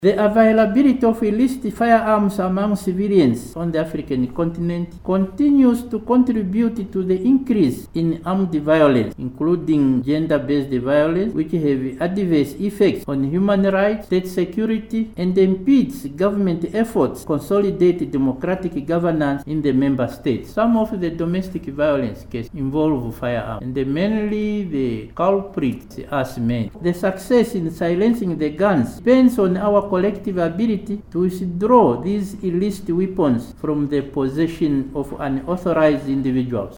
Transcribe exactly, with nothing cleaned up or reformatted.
The availability of illicit firearms among civilians on the African continent continues to contribute to the increase in armed violence, including gender-based violence, which have adverse effects on human rights, state security, and impedes government efforts to consolidate democratic governance in the member states. Some of the domestic violence cases involve firearms, and mainly the culprits are men. The success in silencing the guns depends on our collective ability to withdraw these illicit weapons from the possession of unauthorized individuals.